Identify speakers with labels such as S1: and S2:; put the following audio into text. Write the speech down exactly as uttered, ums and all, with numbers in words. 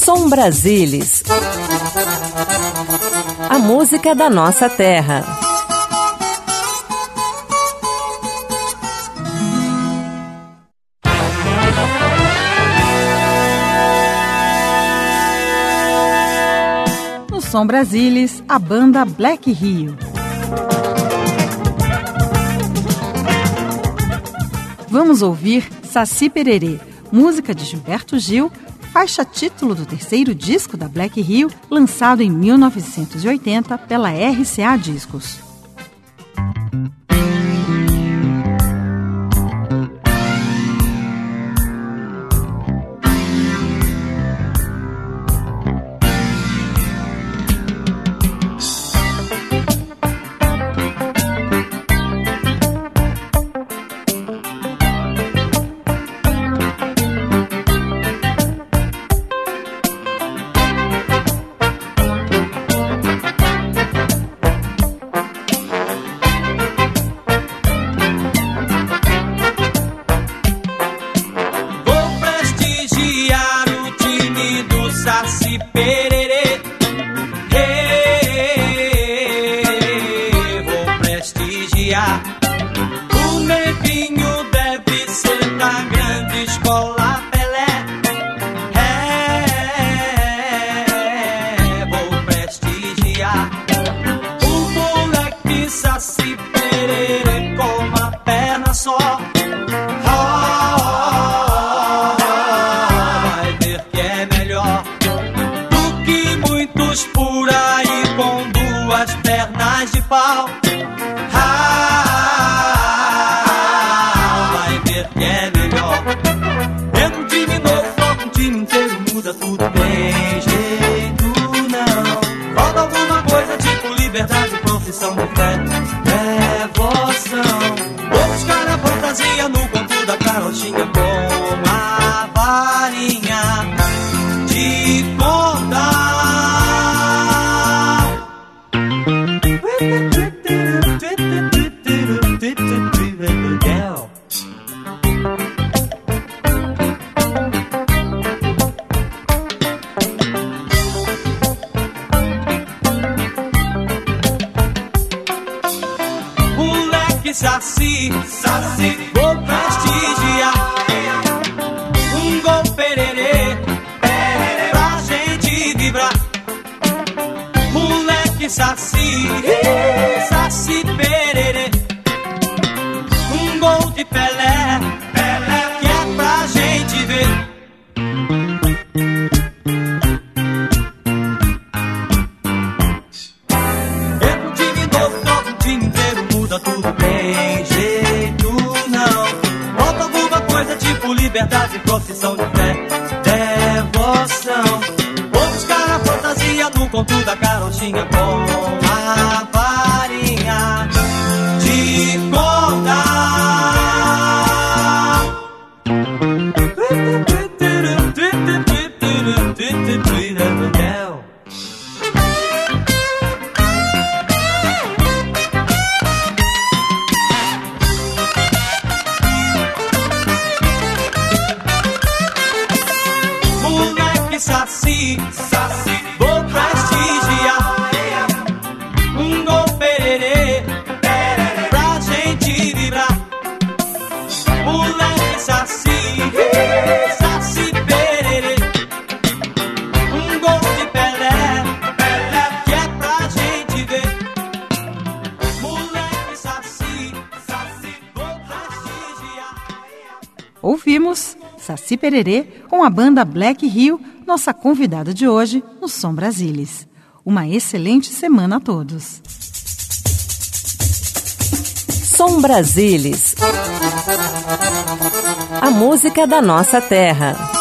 S1: Som Brasilis. A música da nossa terra.
S2: No Som Brasilis, a banda Black Rio. Vamos ouvir Saci Pererê, música de Gilberto Gil, faixa título do terceiro disco da Black Rio, lançado em mil novecentos e oitenta pela R C A Discos.
S3: Saci Pererê, hey, vou prestigiar. O nevinho deve ser da grande escola Pelé. É, vou prestigiar. O moleque Saci Pererê com uma perna só. Por aí com duas pernas de pau. Ah, vai ver que é melhor. É um time novo, um time inteiro muda tudo, tem jeito não. Falta alguma coisa tipo liberdade, profissão de fé, devoção. Vou buscar a fantasia no conto da carochinha com a varinha de contar. Moleque Saci, Saci, vou prestigiar. Um gol pererê, pererê, pra gente vibrar. Moleque Saci, Saci Pererê, um gol de Pelé, Pelé, que é pra gente ver. É um time novo, novo, um time inteiro muda tudo, tem jeito não. Falta alguma coisa tipo liberdade, profissão de fé, devoção. Vou buscar a fantasia no conto da carochinha com a varinha de contar. Moleque Saci, Saci, vou prestigiar. Um gol pererê, pererê, pra gente vibrar. Moleque Saci, Saci Pererê, um gol de Pelé, Pelé, que é pra gente ver. Moleque Saci, Saci, vou prestigiar.
S2: Ouvimos Saci Pererê com a banda Black Rio, nossa convidada de hoje no Som Brasilis. Uma excelente semana a todos.
S1: Som Brasilis. A música da nossa terra.